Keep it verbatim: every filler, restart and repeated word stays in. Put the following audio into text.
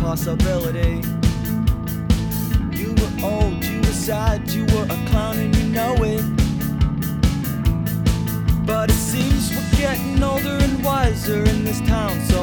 possibility. You were old, you were sad, you were a clown and you know it. But it seems we're getting older and wiser in this town, so